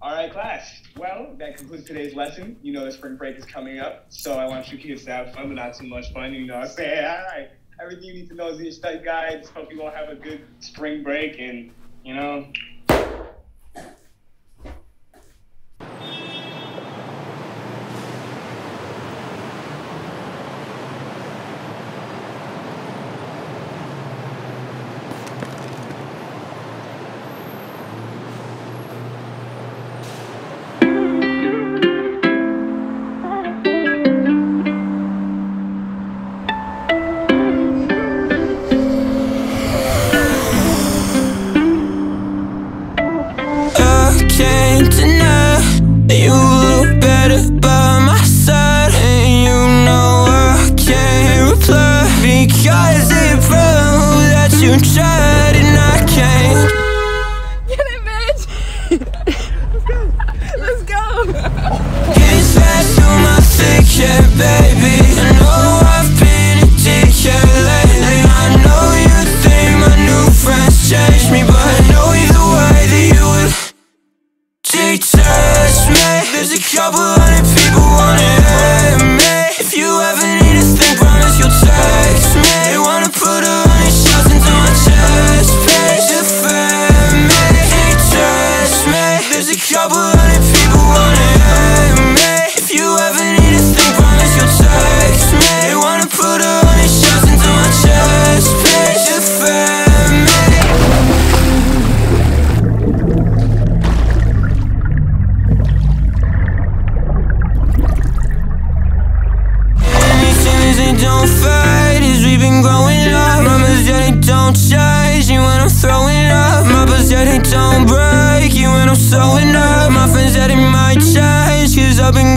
All right, class. Well, that concludes today's lesson. You know the spring break is coming up, so I want you kids to have fun, but not too much fun. You know what I'm saying? All right. Everything you need to know is in your study guides. Hope you all have a good spring break, and, you know... Can't deny that you look better by my side, and you know I can't reply because it proves that you tried and I can't. Get it, bitch! Let's go! Get fast to my thick head, baby. I know I've been a dickhead lately. I know you think my new friends changed me, but I know either way that you would detach me. There's a couple hundred people wanna hate me. If you ever need a thing, promise you'll text me. They wanna put 100 shots into my chest, page defend me, detach me. There's a couple hundred people wanna hate me. If you ever need a thing, promise you'll text me. They wanna put 100 shots into my chest, page defend me. Don't fade as we've been growing up. Mamas, yeah, they don't change you when I'm throwing up. Mamas, yeah, they don't break you when I'm sewing up. My friends, yeah, they might change, cause I've been